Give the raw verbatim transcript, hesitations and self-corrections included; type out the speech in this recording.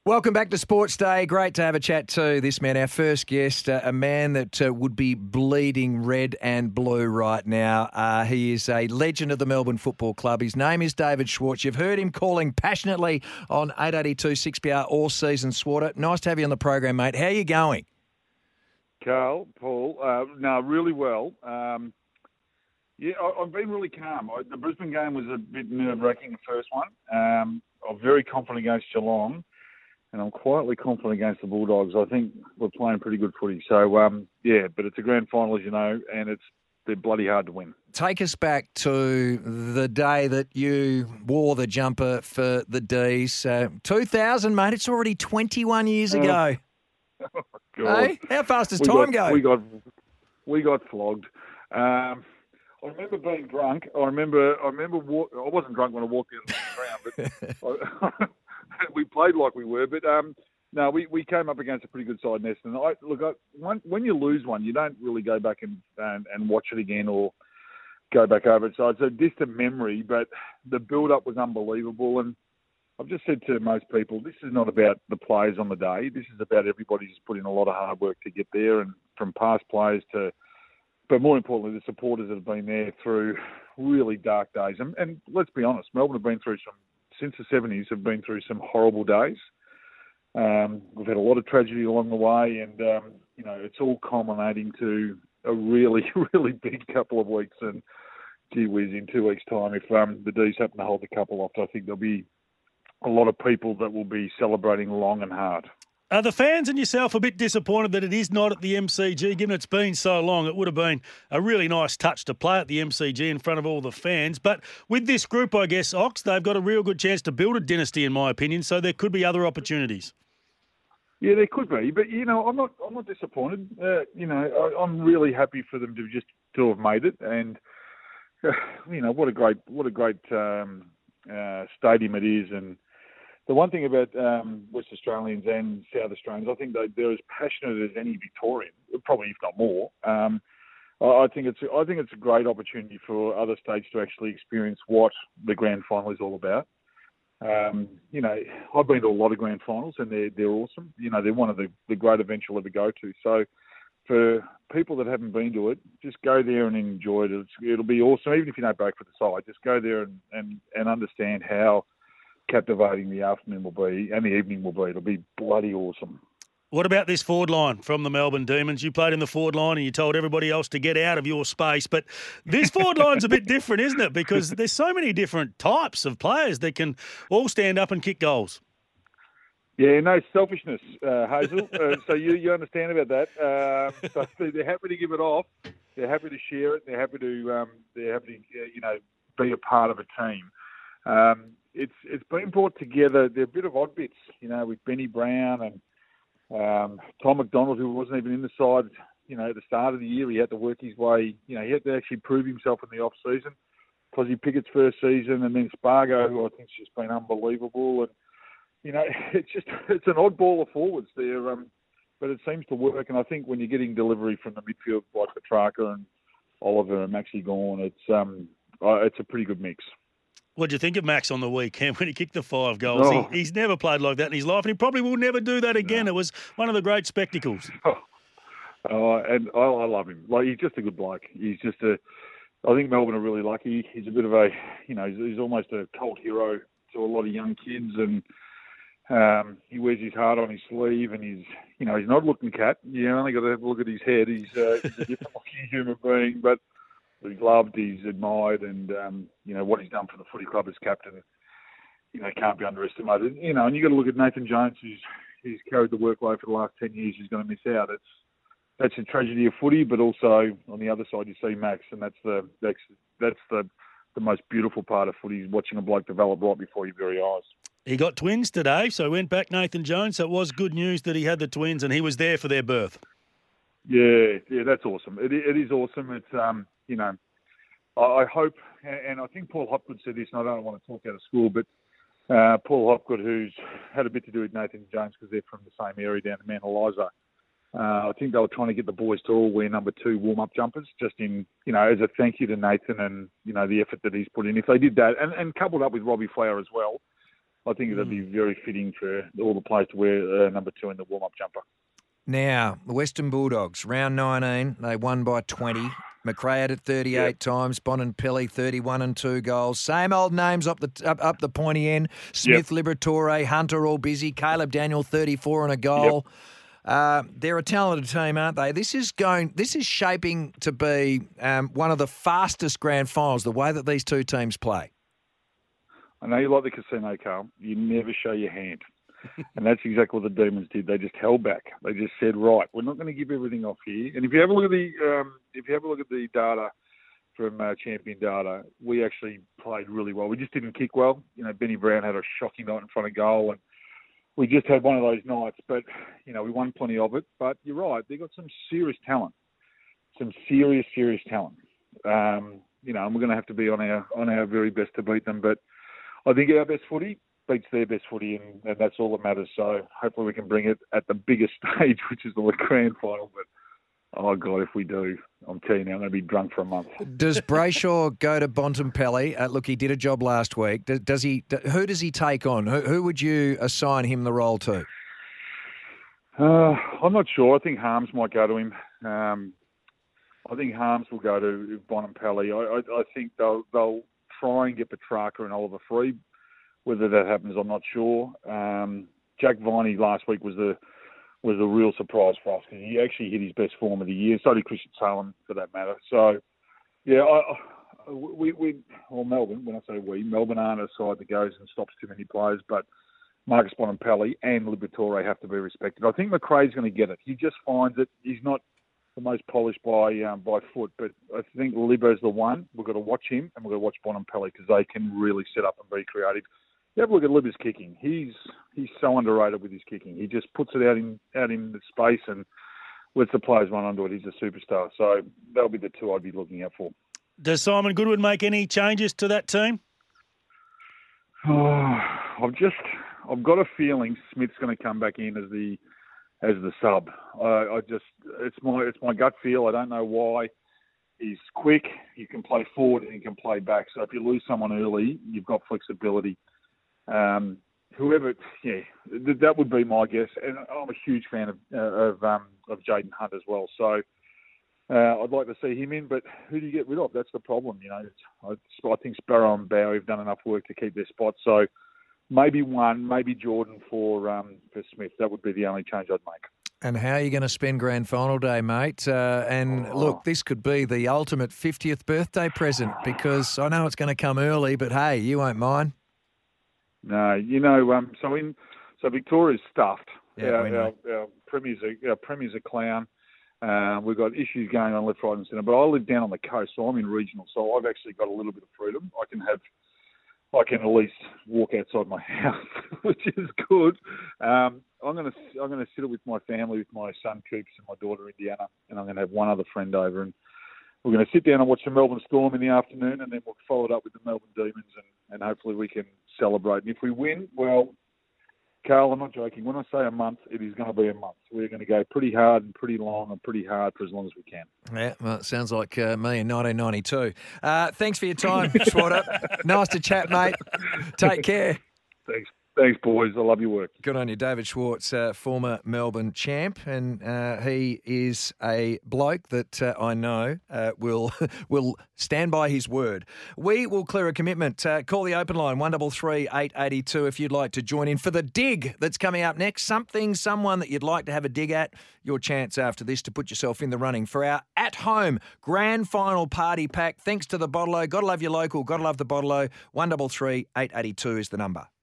Welcome back to Sports Day. Great to have a chat to this man, our first guest, uh, a man that uh, would be bleeding red and blue right now. Uh, he is a legend of the Melbourne Football Club. His name is David Schwartz. You've heard him calling passionately on eight eighty-two six B R all season, Swarter. Nice to have you on the program, mate. How are you going? Carl, Paul, uh, no, really well. Um, yeah, I, I've been really calm. I, the Brisbane game was a bit nerve-wracking, the first one. Um, I'm very confident against Geelong. And I'm quietly confident against the Bulldogs. I think we're playing pretty good footy. So, um, yeah, but it's a grand final, as you know, and it's they're bloody hard to win. Take us back to the day that you wore the jumper for the D's. Uh, two thousand, mate. It's already twenty-one years ago. Oh, God. Hey? How fast does we time got, go? We got we got flogged. Um, I remember being drunk. I remember I remember walk, I wasn't drunk when I walked out of the ground, but I, we played like we were. But um, no, we, we came up against a pretty good side, Neston. I look, I, when, when you lose one, you don't really go back and, and and watch it again or go back over it. So it's a distant memory, but the build-up was unbelievable. And I've just said to most people, this is not about the players on the day. This is about everybody who's put in a lot of hard work to get there, and from past players to, but more importantly, the supporters that have been there through really dark days. And, and let's be honest, Melbourne have been through some, since the seventies, have been through some horrible days. Um, we've had a lot of tragedy along the way, and, um, you know, it's all culminating to a really, really big couple of weeks. And, gee whiz, in two weeks' time, if um, the D's happen to hold the couple off, I think there'll be a lot of people that will be celebrating long and hard. Are the fans and yourself a bit disappointed that it is not at the M C G, given it's been so long? It would have been a really nice touch to play at the M C G in front of all the fans. But with this group, I guess, Ox, they've got a real good chance to build a dynasty, in my opinion, so there could be other opportunities. Yeah, there could be. But, you know, I'm not I'm not disappointed. Uh, you know, I, I'm really happy for them to just to have made it. And, uh, you know, what a great, what a great um, uh, stadium it is. And the one thing about um, West Australians and South Australians, I think they, they're as passionate as any Victorian, probably if not more. Um, I, I think it's I think it's a great opportunity for other states to actually experience what the grand final is all about. Um, you know, I've been to a lot of grand finals, and they're they're awesome. You know, they're one of the, the great events you'll ever go to. So, for people that haven't been to it, just go there and enjoy it. It's, it'll be awesome, even if you don't break for the side. Just go there and, and, and understand how captivating the afternoon will be and the evening will be. It'll be bloody awesome. What about this forward line from the Melbourne Demons? You played in the forward line and you told everybody else to get out of your space, but this forward line's a bit different, isn't it? Because there's so many different types of players that can all stand up and kick goals. Yeah, no selfishness, uh, Hazel. uh, so you, you understand about that. Um, so they're happy to give it off. They're happy to share it. They're happy to um, they're happy to uh, you know be a part of a team. Um, it's it's been brought together. They're a bit of odd bits, you know, with Benny Brown and um, Tom McDonald, who wasn't even in the side. You know, at the start of the year, he had to work his way. You know, he had to actually prove himself in the off season. Fozzie Pickett's first season, and then Spargo, who I think's just been unbelievable. And you know, it's just it's an oddball of forwards there, um, but it seems to work. And I think when you're getting delivery from the midfield like Petrarca and Oliver and Maxi Gawn, it's um, uh, it's a pretty good mix. What do you think of Max on the weekend when he kicked the five goals? Oh. He, he's never played like that in his life, and he probably will never do that again. No. It was one of the great spectacles. Oh, oh and I, I love him. Like, he's just a good bloke. He's just a. I think Melbourne are really lucky. He's a bit of a, you know, he's, he's almost a cult hero to a lot of young kids, and um, he wears his heart on his sleeve, and he's, you know, he's not a looking cat. You only got to have a look at his head. He's, uh, he's a different looking human being, but he's loved, he's admired, and um, you know what he's done for the footy club as captain, you know, can't be underestimated. You know, and you got to look at Nathan Jones, who's who's carried the workload for the last ten years. Who's going to miss out. It's that's a tragedy of footy, but also on the other side you see Max, and that's the that's that's the the most beautiful part of footy is watching a bloke develop right before your very eyes. He got twins today, so went back Nathan Jones. So it was good news that he had the twins and he was there for their birth. Yeah, yeah, that's awesome. It it is awesome. It's um. You know, I hope, and I think Paul Hopgood said this, and I don't want to talk out of school, but uh, Paul Hopgood, who's had a bit to do with Nathan Jones because they're from the same area down in Mount Eliza, uh, I think they were trying to get the boys to all wear number two warm-up jumpers, just in, you know, as a thank you to Nathan and, you know, the effort that he's put in. If they did that, and, and coupled up with Robbie Flower as well, I think that'd be very fitting for all the players to wear uh, number two in the warm-up jumper. Now, the Western Bulldogs, round nineteen, they won by twenty. McRae had it thirty-eight yep. times. Boninpelli, thirty-one and two goals. Same old names up the up, up the pointy end. Smith, yep. Liberatore, Hunter all busy. Caleb Daniel, thirty-four and a goal. Yep. Uh, they're a talented team, aren't they? This is going. This is shaping to be um, one of the fastest grand finals, the way that these two teams play. I know you like the casino, Carl. You never show your hand. And that's exactly what the Demons did. They just held back. They just said, right, we're not going to give everything off here. And if you have a look at the um, if you have a look at the data from uh, Champion Data, we actually played really well. We just didn't kick well. You know, Benny Brown had a shocking night in front of goal, and we just had one of those nights. But you know, we won plenty of it. But you're right, they've got some serious talent, some serious, serious talent. Um, you know, and we're going to have to be on our on our very best to beat them. But I think our best footy beats their best footy, and, and that's all that matters. So hopefully we can bring it at the biggest stage, which is the grand final. But, oh, God, if we do, I'm telling you, I'm going to be drunk for a month. Does Brayshaw go to Bontempelli? Uh, look, he did a job last week. Does, does he? Who does he take on? Who, who would you assign him the role to? Uh, I'm not sure. I think Harms might go to him. Um, I think Harms will go to Bontempelli. I, I, I think they'll, they'll try and get Petrarca and Oliver Free. Whether that happens, I'm not sure. Um, Jack Viney last week was the was a real surprise for us because he actually hit his best form of the year. So did Christian Salem, for that matter. So, yeah, I, I, we, we, well, Melbourne, when I say we, Melbourne aren't a side that goes and stops too many players, but Marcus Boninpelli and Liberatore have to be respected. I think McRae's going to get it. He just finds it. He's not the most polished by um, by foot, but I think Libbo's the one. We've got to watch him, and we've got to watch Boninpelli because they can really set up and be creative. You have a look at Libbo's kicking. He's he's so underrated with his kicking. He just puts it out in out in the space and lets the players run onto it. He's a superstar. So that'll be the two I'd be looking out for. Does Simon Goodwin make any changes to that team? Oh, I've just I've got a feeling Smith's going to come back in as the as the sub. I, I just it's my it's my gut feel. I don't know why. He's quick. He can play forward and he can play back. So if you lose someone early, you've got flexibility. Um, whoever, yeah, th- that would be my guess. And I'm a huge fan of uh, of, um, of Jaden Hunt as well. So uh, I'd like to see him in. But who do you get rid of? That's the problem. You know, I, I think Sparrow and Bowie have done enough work to keep their spot. So maybe one, maybe Jordan for um, for Smith. That would be the only change I'd make. And how are you going to spend grand final day, mate? Uh, and oh. look, this could be the ultimate fiftieth birthday present because I know it's going to come early, but hey, you won't mind. No, you know, um, so in so Victoria's stuffed. Yeah, our, our, our premier's a our premier's a clown. Uh, we've got issues going on left, right, and centre. But I live down on the coast, so I'm in regional. So I've actually got a little bit of freedom. I can have, I can at least walk outside my house, which is good. Um, I'm gonna I'm gonna sit with my family, with my son Coops and my daughter Indiana, and I'm gonna have one other friend over, and we're going to sit down and watch the Melbourne Storm in the afternoon, and then we'll follow it up with the Melbourne Demons, and, and hopefully we can celebrate. And if we win, well, Carl, I'm not joking. When I say a month, it is going to be a month. We're going to go pretty hard and pretty long and pretty hard for as long as we can. Yeah, well, it sounds like uh, me in nineteen ninety-two. Uh, thanks for your time, Schwarter. Nice to chat, mate. Take care. Thanks. Thanks, boys. I love your work. Good on you. David Schwartz, uh, former Melbourne champ, and uh, he is a bloke that uh, I know uh, will will stand by his word. We will clear a commitment. Uh, call the open line, one three three, eight eight two, if you'd like to join in for the dig that's coming up next. Something, someone that you'd like to have a dig at. Your chance after this to put yourself in the running for our at-home grand final party pack. Thanks to the Bottle-O. Got to love your local. Got to love the Bottle-O. one three three, eight eight two is the number.